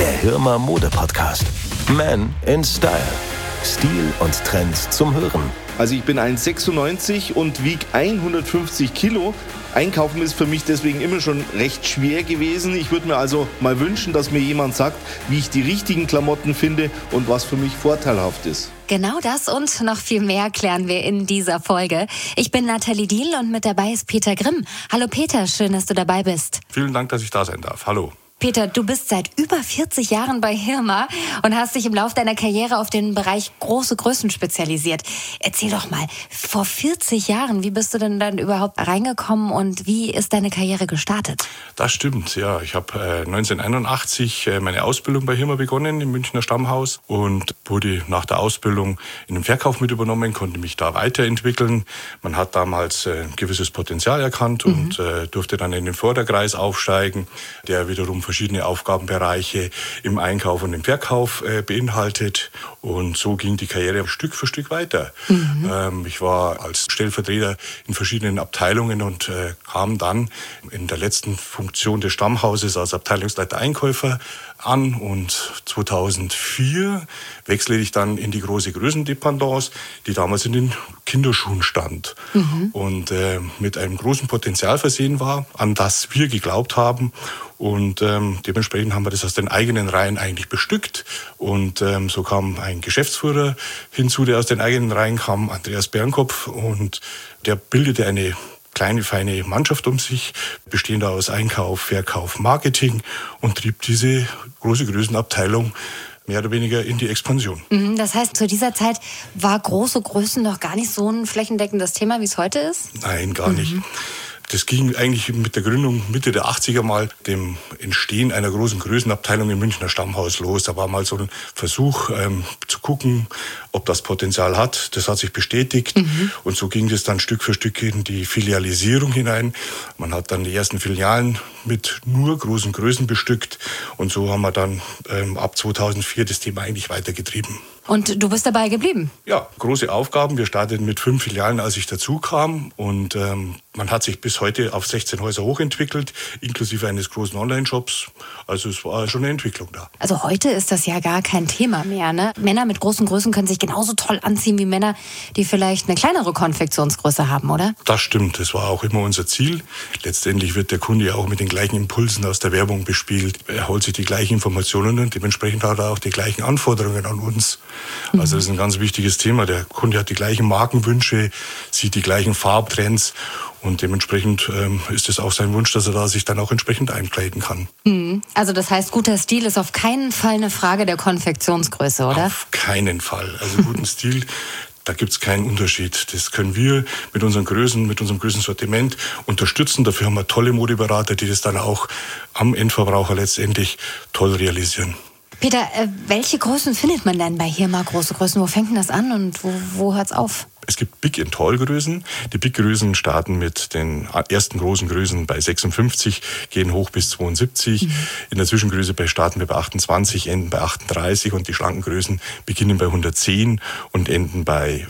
der Hirmer Mode Podcast. Man in Style. Stil und Trends zum Hören. Also ich bin 1,96 und wiege 150 Kilo. Einkaufen ist für mich deswegen immer schon recht schwer gewesen. Ich würde mir also mal wünschen, dass mir jemand sagt, wie ich die richtigen Klamotten finde und was für mich vorteilhaft ist. Genau das und noch viel mehr klären wir in dieser Folge. Ich bin Nathalie Diehl und mit dabei ist Peter Grimm. Hallo Peter, schön, dass du dabei bist. Vielen Dank, dass ich da sein darf. Hallo. Peter, du bist seit über 40 Jahren bei Hirmer und hast dich im Laufe deiner Karriere auf den Bereich große Größen spezialisiert. Erzähl doch mal, vor 40 Jahren, wie bist du denn dann überhaupt reingekommen und wie ist deine Karriere gestartet? Das stimmt, ja. Ich habe 1981 meine Ausbildung bei Hirmer begonnen im Münchner Stammhaus und wurde nach der Ausbildung in den Verkauf mit übernommen, konnte mich da weiterentwickeln. Man hat damals ein gewisses Potenzial erkannt und durfte dann in den Vorderkreis aufsteigen, der wiederum verschiedene Aufgabenbereiche im Einkauf und im Verkauf beinhaltet. Und so ging die Karriere Stück für Stück weiter. Ich war als Stellvertreter in verschiedenen Abteilungen und kam dann in der letzten Funktion des Stammhauses als Abteilungsleiter Einkäufer an. Und 2004 wechselte ich dann in die große Größendependance, die damals in den Kinderschuhen stand und mit einem großen Potenzial versehen war, an das wir geglaubt haben. Und dementsprechend haben wir das aus den eigenen Reihen eigentlich bestückt. Und so kam ein Geschäftsführer hinzu, der aus den eigenen Reihen kam, Andreas Bernkopf. Und der bildete eine kleine, feine Mannschaft um sich, bestehend aus Einkauf, Verkauf, Marketing und trieb diese große Größenabteilung mehr oder weniger in die Expansion. Das heißt, zu dieser Zeit war große Größen noch gar nicht so ein flächendeckendes Thema, wie es heute ist? Nein, gar nicht. Das ging eigentlich mit der Gründung Mitte der 80er mal, dem Entstehen einer großen Größenabteilung im Münchner Stammhaus los. Da war mal so ein Versuch zu gucken, ob das Potenzial hat. Das hat sich bestätigt und so ging das dann Stück für Stück in die Filialisierung hinein. Man hat dann die ersten Filialen mit nur großen Größen bestückt und so haben wir dann ab 2004 das Thema eigentlich weitergetrieben. Und du bist dabei geblieben? Ja, große Aufgaben. Wir starteten mit 5 Filialen, als ich dazu kam. Und man hat sich bis heute auf 16 Häuser hochentwickelt, inklusive eines großen Online-Shops. Also es war schon eine Entwicklung da. Also heute ist das ja gar kein Thema mehr, ne? Männer mit großen Größen können sich genauso toll anziehen wie Männer, die vielleicht eine kleinere Konfektionsgröße haben, oder? Das stimmt. Das war auch immer unser Ziel. Letztendlich wird der Kunde ja auch mit den gleichen Impulsen aus der Werbung bespielt. Er holt sich die gleichen Informationen und dementsprechend hat er auch die gleichen Anforderungen an uns. Also das ist ein ganz wichtiges Thema. Der Kunde hat die gleichen Markenwünsche, sieht die gleichen Farbtrends und dementsprechend ist es auch sein Wunsch, dass er da sich dann auch entsprechend einkleiden kann. Also das heißt, guter Stil ist auf keinen Fall eine Frage der Konfektionsgröße, oder? Auf keinen Fall. Also guten Stil, da gibt es keinen Unterschied. Das können wir mit unseren Größen, mit unserem Größensortiment unterstützen. Dafür haben wir tolle Modeberater, die das dann auch am Endverbraucher letztendlich toll realisieren. Peter, welche Größen findet man denn bei Hirmer große Größen? Wo fängt denn das an und wo hört's auf? Es gibt Big- und Tall-Größen. Die Big-Größen starten mit den ersten großen Größen bei 56, gehen hoch bis 72. In der Zwischengröße starten wir bei 28, enden bei 38 und die schlanken Größen beginnen bei 110 und enden bei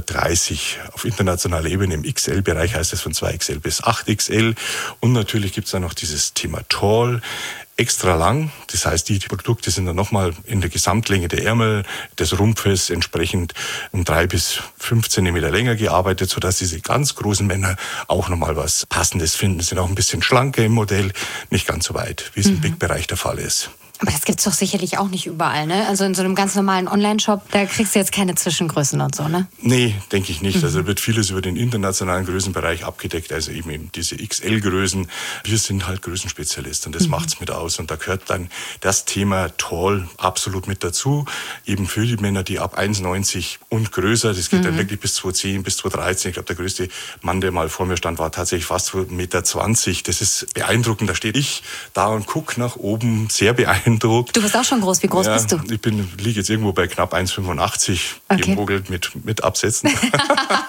130. Auf internationaler Ebene im XL-Bereich heißt es von 2XL bis 8XL. Und natürlich gibt es dann noch dieses Thema Tall. Extra lang, das heißt, die Produkte sind dann nochmal in der Gesamtlänge der Ärmel, des Rumpfes entsprechend um 3 bis 5 Zentimeter länger gearbeitet, sodass diese ganz großen Männer auch nochmal was Passendes finden. Sind auch ein bisschen schlanker im Modell, nicht ganz so weit, wie es im Big-Bereich der Fall ist. Aber das gibt's doch sicherlich auch nicht überall, ne? Also in so einem ganz normalen Online-Shop, da kriegst du jetzt keine Zwischengrößen und so, ne? Nee, denke ich nicht. Also wird vieles über den internationalen Größenbereich abgedeckt, also eben diese XL-Größen. Wir sind halt Größenspezialist und das macht's mit aus. Und da gehört dann das Thema Tall absolut mit dazu. Eben für die Männer, die ab 1,90 und größer, das geht dann wirklich bis 2,10, bis 2,13. Ich glaube, der größte Mann, der mal vor mir stand, war tatsächlich fast 1,20 Meter. Das ist beeindruckend. Da stehe ich da und gucke nach oben, sehr beeindruckend. Du bist auch schon groß. Wie groß bist du? Ich liege jetzt irgendwo bei knapp 1,85, Okay. gemogelt mit Absätzen.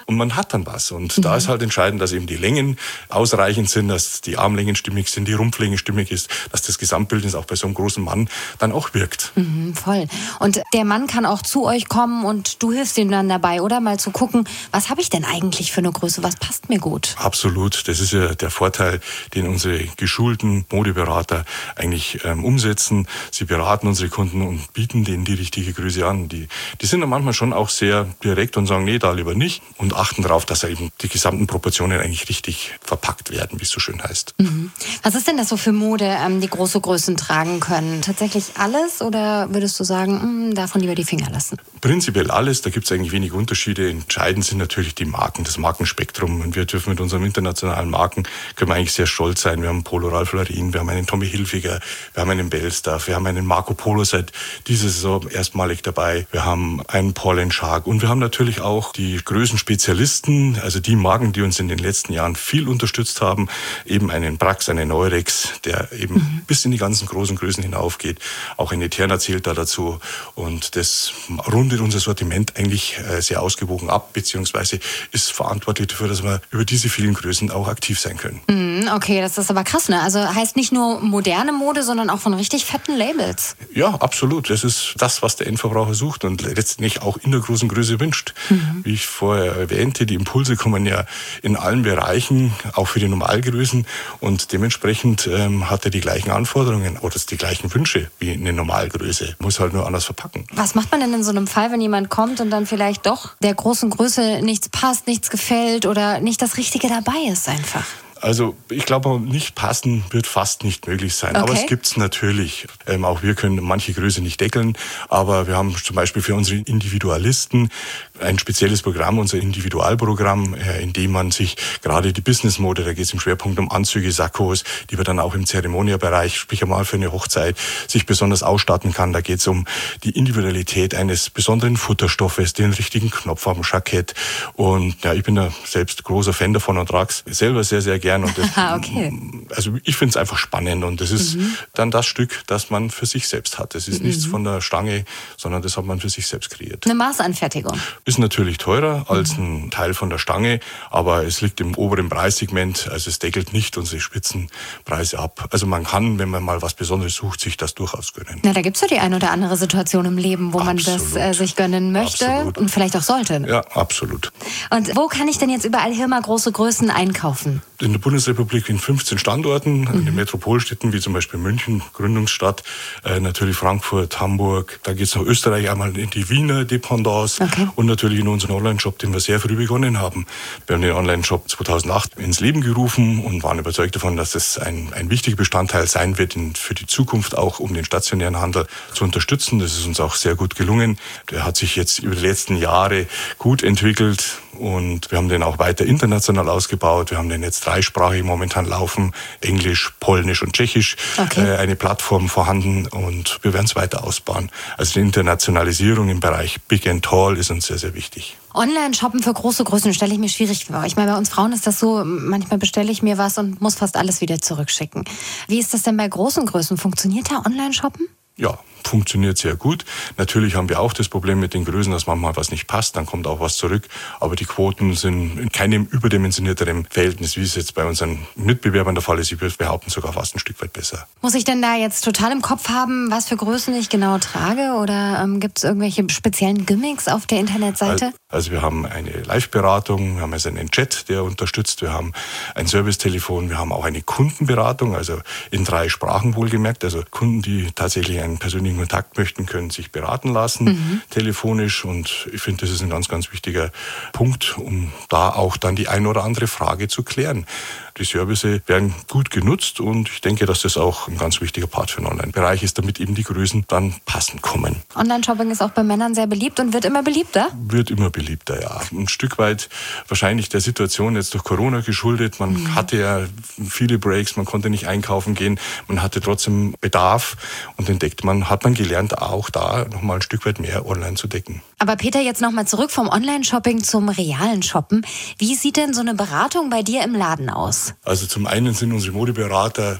und man hat dann was. Und da ist halt entscheidend, dass eben die Längen ausreichend sind, dass die Armlängen stimmig sind, die Rumpflänge stimmig ist, dass das Gesamtbild auch bei so einem großen Mann dann auch wirkt. Voll. Und der Mann kann auch zu euch kommen und du hilfst ihm dann dabei, oder? Mal zu gucken, was habe ich denn eigentlich für eine Größe, was passt mir gut? Absolut. Das ist ja der Vorteil, den unsere geschulten Modeberater eigentlich umsetzen. Sie beraten unsere Kunden und bieten denen die richtige Größe an. Die sind dann manchmal schon auch sehr direkt und sagen, nee, da lieber nicht, und achten darauf, dass eben die gesamten Proportionen eigentlich richtig verpackt werden, wie es so schön heißt. Was ist denn das so für Mode, die große Größen tragen können? Tatsächlich alles, oder würdest du sagen, davon lieber die Finger lassen? Prinzipiell alles, da gibt es eigentlich wenig Unterschiede. Entscheidend sind natürlich die Marken, das Markenspektrum. Und wir dürfen mit unseren internationalen Marken, können wir eigentlich sehr stolz sein. Wir haben Polo Ralph Lauren, wir haben einen Tommy Hilfiger, wir haben einen Belstaff, wir haben einen Marco Polo seit dieser Saison erstmalig dabei. Wir haben einen Paul & Shark und wir haben natürlich auch die Größenspezialisten, also die Marken, die uns in den letzten Jahren viel unterstützt haben, eben einen Brax, einen Eurex, der eben bis in die ganzen großen Größen hinaufgeht. Auch eine Eterna zählt da dazu, und das rundet unser Sortiment eigentlich sehr ausgewogen ab, beziehungsweise ist verantwortlich dafür, dass wir über diese vielen Größen auch aktiv sein können. Okay, das ist aber krass, ne? Also heißt nicht nur moderne Mode, sondern auch von richtig fetten Labels. Ja, absolut. Das ist das, was der Endverbraucher sucht und letztendlich auch in der großen Größe wünscht. Wie ich vorher erwähnte, die Impulse kommen ja in allen Bereichen, auch für die Normalgrößen, und dementsprechend hat er die gleichen Anforderungen oder die gleichen Wünsche wie eine Normalgröße. Muss halt nur anders verpacken. Was macht man denn in so einem Fall, wenn jemand kommt und dann vielleicht doch der großen Größe nichts passt, nichts gefällt oder nicht das Richtige dabei ist einfach? Also ich glaube, nicht passen wird fast nicht möglich sein. Okay. Aber es gibt's natürlich. Auch wir können manche Größe nicht deckeln. Aber wir haben zum Beispiel für unsere Individualisten ein spezielles Programm, unser Individualprogramm, in dem man sich gerade die Business-Mode, da geht es im Schwerpunkt um Anzüge, Sakkos, die wir dann auch im Zeremonia-Bereich, sprich einmal für eine Hochzeit, sich besonders ausstatten kann. Da geht es um die Individualität eines besonderen Futterstoffes, den richtigen Knopf am Jackett. Und ja, ich bin da selbst großer Fan davon und trage es selber sehr, sehr gern. Und das, okay. Also ich finde es einfach spannend, und das ist dann das Stück, das man für sich selbst hat. Das ist nichts von der Stange, sondern das hat man für sich selbst kreiert. Eine Maßanfertigung. Ist natürlich teurer als ein Teil von der Stange, aber es liegt im oberen Preissegment, also es deckelt nicht unsere Spitzenpreise ab. Also man kann, wenn man mal was Besonderes sucht, sich das durchaus gönnen. Na, da gibt es ja die ein oder andere Situation im Leben, wo man das sich gönnen möchte und vielleicht auch sollte. Ne? Ja, absolut. Und wo kann ich denn jetzt überall Hirma große Größen einkaufen? In der Bundesrepublik in 15 Standorten, in den Metropolstädten wie zum Beispiel München, Gründungsstadt, natürlich Frankfurt, Hamburg. Da geht es nach Österreich einmal in die Wiener Dependance und natürlich in unseren Online-Shop, den wir sehr früh begonnen haben. Wir haben den Online-Shop 2008 ins Leben gerufen und waren überzeugt davon, dass das ein wichtiger Bestandteil sein wird für die Zukunft, auch um den stationären Handel zu unterstützen. Das ist uns auch sehr gut gelungen. Der hat sich jetzt über die letzten Jahre gut entwickelt und wir haben den auch weiter international ausgebaut. Wir haben den jetzt dreisprachig momentan laufen, Englisch, Polnisch und Tschechisch, eine Plattform vorhanden, und wir werden es weiter ausbauen. Also die Internationalisierung im Bereich Big and Tall ist uns sehr, sehr wichtig. Online-Shoppen für große Größen stelle ich mir schwierig vor. Ich meine, bei uns Frauen ist das so, manchmal bestelle ich mir was und muss fast alles wieder zurückschicken. Wie ist das denn bei großen Größen? Funktioniert da Online-Shoppen? Ja, funktioniert sehr gut. Natürlich haben wir auch das Problem mit den Größen, dass manchmal was nicht passt, dann kommt auch was zurück. Aber die Quoten sind in keinem überdimensionierteren Verhältnis, wie es jetzt bei unseren Mitbewerbern der Fall ist. Ich würde behaupten, sogar fast ein Stück weit besser. Muss ich denn da jetzt total im Kopf haben, was für Größen ich genau trage? Oder gibt es irgendwelche speziellen Gimmicks auf der Internetseite? Also wir haben eine Live-Beratung, wir haben also einen Chat, der unterstützt, wir haben ein Servicetelefon, wir haben auch eine Kundenberatung, also in 3 Sprachen wohlgemerkt. Also Kunden, die tatsächlich einen persönlichen Kontakt möchten, können sich beraten lassen, telefonisch. Und ich finde, das ist ein ganz, ganz wichtiger Punkt, um da auch dann die eine oder andere Frage zu klären. Die Services werden gut genutzt und ich denke, dass das auch ein ganz wichtiger Part für den Online-Bereich ist, damit eben die Größen dann passend kommen. Online-Shopping ist auch bei Männern sehr beliebt und wird immer beliebter? Wird immer beliebter, ja. Ein Stück weit wahrscheinlich der Situation jetzt durch Corona geschuldet. Man hatte ja viele Breaks, man konnte nicht einkaufen gehen, man hatte trotzdem Bedarf und hat man gelernt, auch da nochmal ein Stück weit mehr online zu decken. Aber Peter, jetzt nochmal zurück vom Online-Shopping zum realen Shoppen. Wie sieht denn so eine Beratung bei dir im Laden aus? Also zum einen sind unsere Modeberater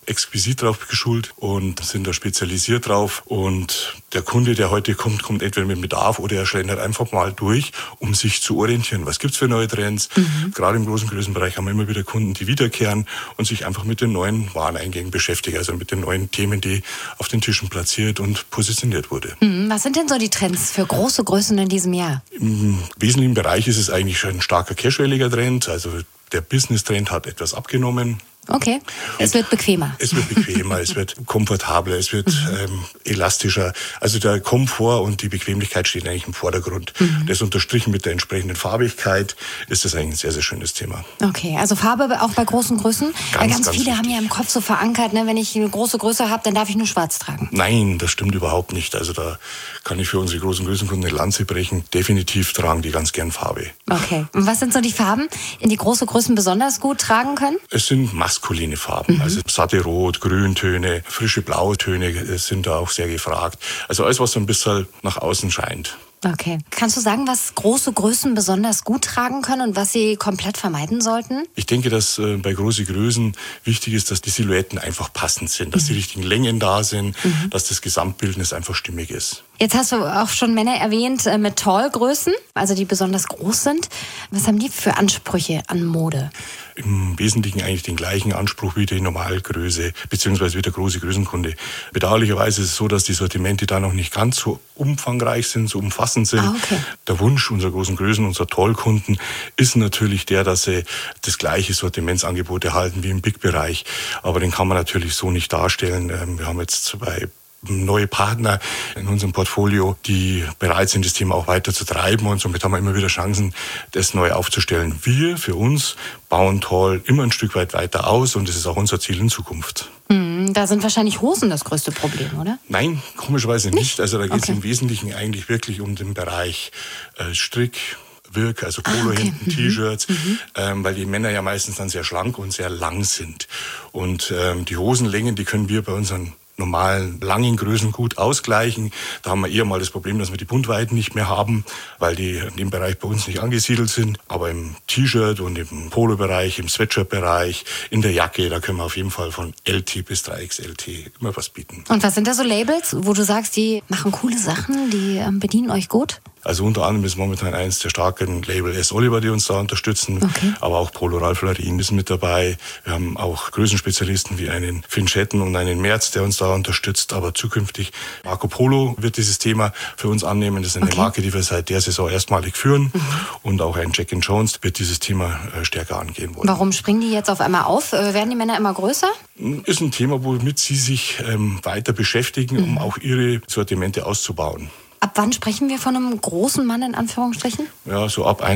exquisit drauf geschult und sind da spezialisiert drauf. Und der Kunde, der heute kommt entweder mit Bedarf oder er schlendert einfach mal durch, um sich zu orientieren. Was gibt's für neue Trends? Gerade im großen Größenbereich haben wir immer wieder Kunden, die wiederkehren und sich einfach mit den neuen Wareneingängen beschäftigen, also mit den neuen Themen, die auf den Tischen platziert und positioniert wurde. Was sind denn so die Trends für große Größen in diesem Jahr? Im wesentlichen Bereich ist es eigentlich schon ein starker casualiger Trend, also der Business-Trend hat etwas abgenommen. Okay, es wird bequemer. Es wird bequemer, es wird komfortabler, es wird elastischer. Also der Komfort und die Bequemlichkeit stehen eigentlich im Vordergrund. Das unterstrichen mit der entsprechenden Farbigkeit ist das eigentlich ein sehr, sehr schönes Thema. Okay, also Farbe auch bei großen Größen? Ganz viele wichtig. haben ja im Kopf so verankert, ne, wenn ich eine große Größe habe, dann darf ich nur schwarz tragen. Nein, das stimmt überhaupt nicht. Also da kann ich für unsere großen Größenkunden eine Lanze brechen. Definitiv tragen die ganz gern Farbe. Okay, und was sind so die Farben, die große Größen besonders gut tragen können? Es sind maskuline Farben, also satte Rot, Grüntöne, frische Blautöne sind da auch sehr gefragt. Also alles, was so ein bisschen nach außen scheint. Okay. Kannst du sagen, was große Größen besonders gut tragen können und was sie komplett vermeiden sollten? Ich denke, dass bei großen Größen wichtig ist, dass die Silhouetten einfach passend sind, dass die richtigen Längen da sind, dass das Gesamtbildnis einfach stimmig ist. Jetzt hast du auch schon Männer erwähnt mit Tall-Größen, also die besonders groß sind. Was haben die für Ansprüche an Mode? Im Wesentlichen eigentlich den gleichen Anspruch wie die Normalgröße, beziehungsweise wie der große Größenkunde. Bedauerlicherweise ist es so, dass die Sortimente da noch nicht ganz so umfangreich sind, so umfassend sind. Okay. Der Wunsch unserer großen Größen, unserer Tollkunden, ist natürlich der, dass sie das gleiche Sortimentsangebot erhalten wie im Big-Bereich. Aber den kann man natürlich so nicht darstellen. Wir haben jetzt 2 neue Partner in unserem Portfolio, die bereit sind, das Thema auch weiter zu treiben, und somit haben wir immer wieder Chancen, das neu aufzustellen. Wir für uns bauen Tall immer ein Stück weit weiter aus und das ist auch unser Ziel in Zukunft. Da sind wahrscheinlich Hosen das größte Problem, oder? Nein, komischerweise nicht. Also da geht es Okay. im Wesentlichen eigentlich wirklich um den Bereich Strick, Wirk, also Polohemden, T-Shirts, weil die Männer ja meistens dann sehr schlank und sehr lang sind. Und die Hosenlängen, die können wir bei unseren normalen, langen Größen gut ausgleichen. Da haben wir eher mal das Problem, dass wir die Bundweiten nicht mehr haben, weil die in dem Bereich bei uns nicht angesiedelt sind. Aber im T-Shirt und im Polo-Bereich, im Sweatshirt-Bereich, in der Jacke, da können wir auf jeden Fall von LT bis 3XLT immer was bieten. Und was sind da so Labels, wo du sagst, die machen coole Sachen, die bedienen euch gut? Also unter anderem ist momentan eins der starken Label S. Oliver, die uns da unterstützen. Okay. Aber auch Polo Ralph Lauren ist mit dabei. Wir haben auch Größenspezialisten wie einen Finn Schetten und einen Merz, der uns da unterstützt. Aber zukünftig Marco Polo wird dieses Thema für uns annehmen. Das ist eine Marke, die wir seit der Saison erstmalig führen. Und auch ein Jack & Jones wird dieses Thema stärker angehen wollen. Warum springen die jetzt auf einmal auf? Werden die Männer immer größer? Ist ein Thema, womit sie sich weiter beschäftigen, um auch ihre Sortimente auszubauen. Ab wann sprechen wir von einem großen Mann in Anführungsstrichen? Ja, so ab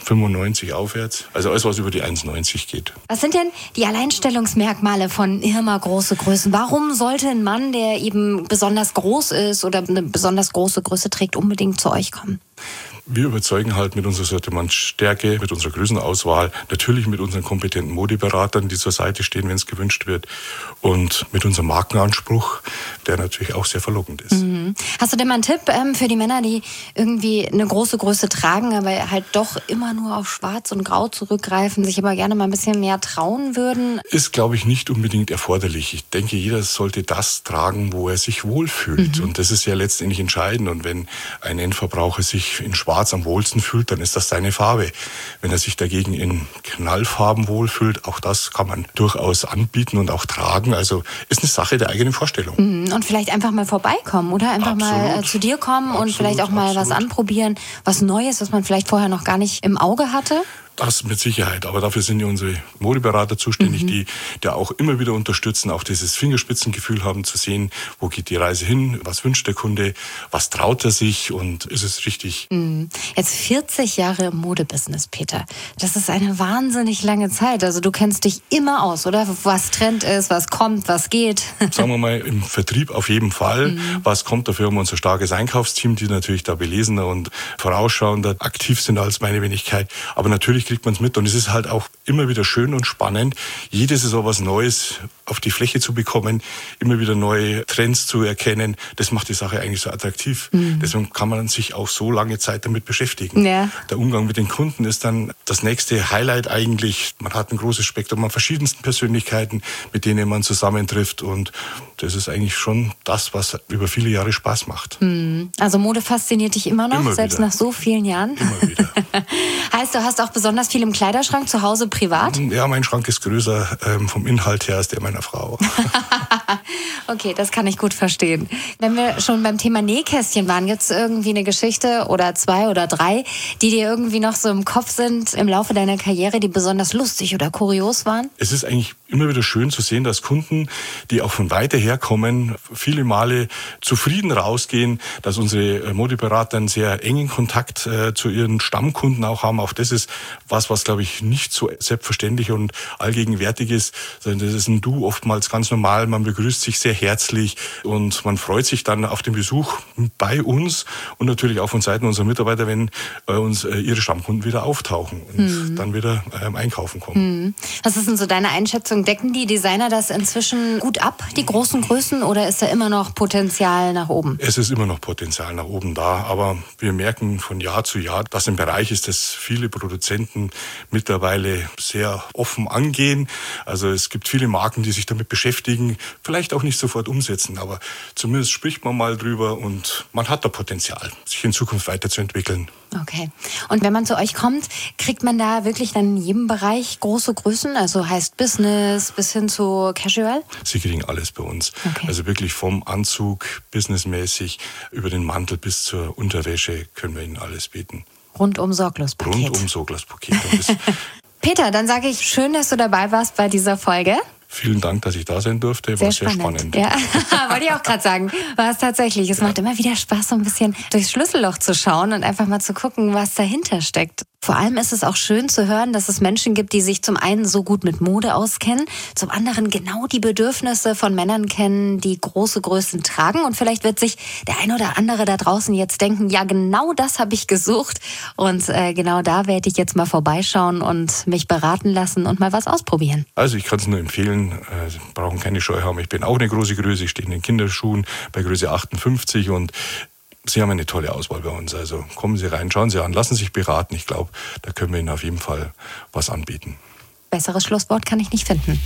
1,95 aufwärts. Also alles, was über die 1,90 geht. Was sind denn die Alleinstellungsmerkmale von Irma große Größen? Warum sollte ein Mann, der eben besonders groß ist oder eine besonders große Größe trägt, unbedingt zu euch kommen? Wir überzeugen halt mit unserer Sortimentsstärke, mit unserer Größenauswahl, natürlich mit unseren kompetenten Modeberatern, die zur Seite stehen, wenn es gewünscht wird, und mit unserem Markenanspruch, der natürlich auch sehr verlockend ist. Hast du denn mal einen Tipp für die Männer, die irgendwie eine große Größe tragen, aber halt doch immer nur auf Schwarz und Grau zurückgreifen, sich aber gerne mal ein bisschen mehr trauen würden? Ist, glaube ich, nicht unbedingt erforderlich. Ich denke, jeder sollte das tragen, wo er sich wohlfühlt. Und das ist ja letztendlich entscheidend. Und wenn ein Endverbraucher sich in Schwarz am wohlsten fühlt, dann ist das seine Farbe. Wenn er sich dagegen in Knallfarben wohlfühlt, auch das kann man durchaus anbieten und auch tragen. Also ist eine Sache der eigenen Vorstellung. Und vielleicht einfach mal vorbeikommen, oder? Einfach mal zu dir kommen und vielleicht auch mal was anprobieren, was Neues, was man vielleicht vorher noch gar nicht im Auge hatte? Das mit Sicherheit, aber dafür sind ja unsere Modeberater zuständig, die auch immer wieder unterstützen, auch dieses Fingerspitzengefühl haben, zu sehen, wo geht die Reise hin, was wünscht der Kunde, was traut er sich und ist es richtig. Jetzt 40 Jahre im Modebusiness, Peter. Das ist eine wahnsinnig lange Zeit. Also du kennst dich immer aus, oder? Was Trend ist, was kommt, was geht. Sagen wir mal, im Vertrieb auf jeden Fall. Was kommt dafür? Haben wir unser starkes Einkaufsteam, die natürlich da belesener und vorausschauender aktiv sind als meine Wenigkeit. Aber natürlich kriegt man es mit und es ist halt auch immer wieder schön und spannend, jede Saison was Neues auf die Fläche zu bekommen, immer wieder neue Trends zu erkennen, das macht die Sache eigentlich so attraktiv. Deswegen kann man sich auch so lange Zeit damit beschäftigen. Ja. Der Umgang mit den Kunden ist dann das nächste Highlight eigentlich. Man hat ein großes Spektrum an verschiedensten Persönlichkeiten, mit denen man zusammentrifft, und das ist eigentlich schon das, was über viele Jahre Spaß macht. Also Mode fasziniert dich immer noch, Immer selbst wieder. nach so vielen Jahren? Immer wieder. Heißt, du hast auch besonders viel im Kleiderschrank zu Hause privat? Ja, mein Schrank ist größer vom Inhalt her als der meiner Frau. Okay, das kann ich gut verstehen. Wenn wir schon beim Thema Nähkästchen waren, gibt es irgendwie eine Geschichte oder 2 oder 3, die dir irgendwie noch so im Kopf sind im Laufe deiner Karriere, die besonders lustig oder kurios waren? Es ist eigentlich immer wieder schön zu sehen, dass Kunden, die auch von weiter her kommen, viele Male zufrieden rausgehen, dass unsere Modeberater einen sehr engen Kontakt zu ihren Stammkunden auch haben. Auch das ist was glaube ich, nicht so selbstverständlich und allgegenwärtig ist, sondern das ist ein Du oftmals ganz normal. Man begrüßt sich sehr herzlich und man freut sich dann auf den Besuch bei uns und natürlich auch von Seiten unserer Mitarbeiter, wenn bei uns ihre Stammkunden wieder auftauchen und dann wieder einkaufen kommen. Was ist denn so deine Einschätzung? Decken die Designer das inzwischen gut ab, die großen Größen, oder ist da immer noch Potenzial nach oben? Es ist immer noch Potenzial nach oben da, aber wir merken von Jahr zu Jahr, dass ein Bereich ist, das viele Produzenten mittlerweile sehr offen angehen. Also es gibt viele Marken, die sich damit beschäftigen, vielleicht auch nicht sofort umsetzen, aber zumindest spricht man mal drüber und man hat da Potenzial, sich in Zukunft weiterzuentwickeln. Okay. Und wenn man zu euch kommt, kriegt man da wirklich dann in jedem Bereich große Größen? Also heißt Business bis hin zu Casual? Sie kriegen alles bei uns. Okay. Also wirklich vom Anzug businessmäßig über den Mantel bis zur Unterwäsche können wir Ihnen alles bieten. Rundum Sorglos-Paket. Rundum Sorglos-Paket. Und das Peter, dann sage ich, schön, dass du dabei warst bei dieser Folge. vielen Dank, dass ich da sein durfte. War sehr spannend. Ja, wollte ich auch gerade sagen. War es tatsächlich. Es macht immer wieder Spaß, so ein bisschen durchs Schlüsselloch zu schauen und einfach mal zu gucken, was dahinter steckt. Vor allem ist es auch schön zu hören, dass es Menschen gibt, die sich zum einen so gut mit Mode auskennen, zum anderen genau die Bedürfnisse von Männern kennen, die große Größen tragen. Und vielleicht wird sich der ein oder andere da draußen jetzt denken, ja, genau das habe ich gesucht. Und genau da werde ich jetzt mal vorbeischauen und mich beraten lassen und mal was ausprobieren. Also ich kann es nur empfehlen, Sie brauchen keine Scheu haben. Ich bin auch eine große Größe, ich stehe in den Kinderschuhen bei Größe 58 und Sie haben eine tolle Auswahl bei uns. Also kommen Sie rein, schauen Sie an, lassen Sie sich beraten. Ich glaube, da können wir Ihnen auf jeden Fall was anbieten. Besseres Schlusswort kann ich nicht finden.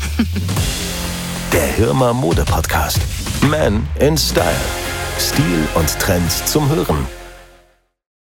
Der Hirmer Mode Podcast. Man in Style. Stil und Trends zum Hören.